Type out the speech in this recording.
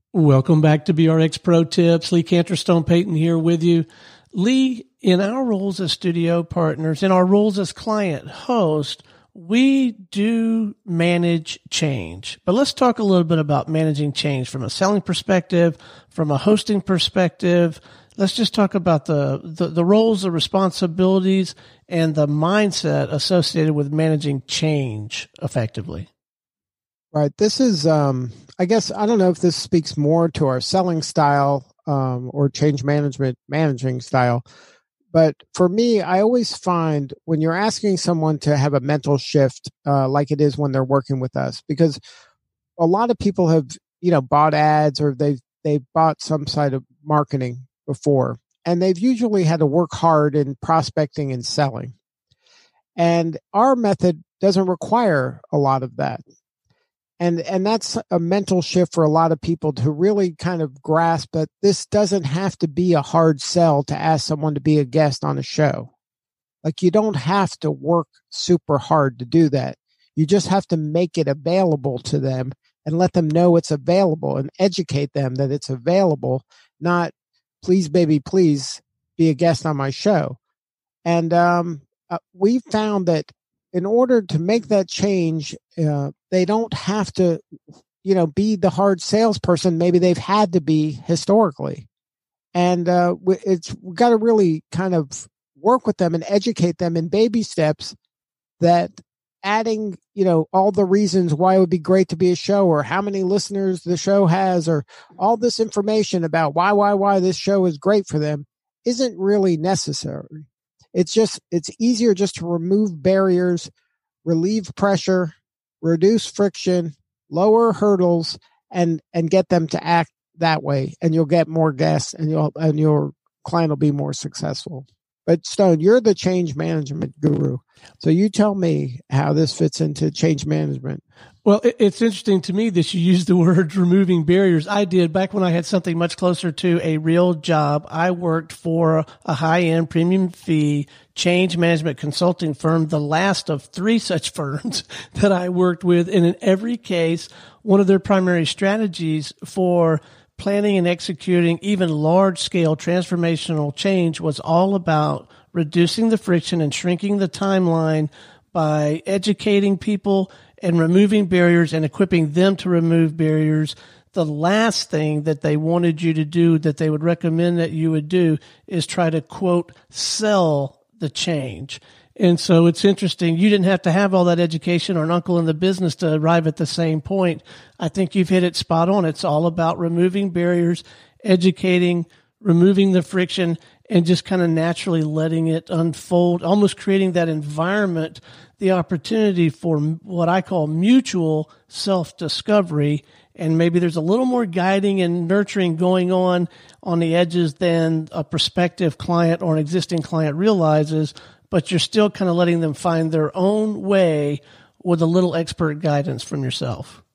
Welcome back to BRX Pro Tips. Lee Canterstone Payton here with you. Lee, in our roles as studio partners, in our roles as client host, we do manage change. But let's talk a little bit about managing change from a selling perspective, from a hosting perspective. Let's just talk about the roles, the responsibilities, and the mindset associated with managing change effectively. Right. This is, I guess, I don't know if this speaks more to our selling style or change managing style. But for me, I always find when you're asking someone to have a mental shift, like it is when they're working with us, because a lot of people have, bought ads or they've bought some side of marketing before, and they've usually had to work hard in prospecting and selling. And our method doesn't require a lot of that. And that's a mental shift for a lot of people to really kind of grasp that this doesn't have to be a hard sell to ask someone to be a guest on a show. Like, you don't have to work super hard to do that. You just have to make it available to them and let them know it's available and educate them that it's available, not please, baby, please be a guest on my show. And we found that in order to make that change, they don't have to, be the hard salesperson maybe they've had to be historically. And we've got to really kind of work with them and educate them in baby steps that adding, all the reasons why it would be great to be a show or how many listeners the show has or all this information about why this show is great for them isn't really necessary. It's easier just to remove barriers, relieve pressure, reduce friction, lower hurdles, and get them to act that way. And you'll get more guests and your client will be more successful. But Stone, you're the change management guru. So you tell me how this fits into change management. Well, it's interesting to me that you use the word removing barriers. I did back when I had something much closer to a real job. I worked for a high-end premium fee change management consulting firm, the last of 3 such firms that I worked with. And in every case, one of their primary strategies for planning and executing even large-scale transformational change was all about reducing the friction and shrinking the timeline by educating people and removing barriers and equipping them to remove barriers. The last thing that they wanted you to do, that they would recommend that you would do, is try to, quote, sell the change. And so it's interesting. You didn't have to have all that education or an uncle in the business to arrive at the same point. I think you've hit it spot on. It's all about removing barriers, educating, removing the friction, and just kind of naturally letting it unfold, almost creating that environment, the opportunity for what I call mutual self-discovery. And maybe there's a little more guiding and nurturing going on the edges than a prospective client or an existing client realizes, but you're still kind of letting them find their own way with a little expert guidance from yourself.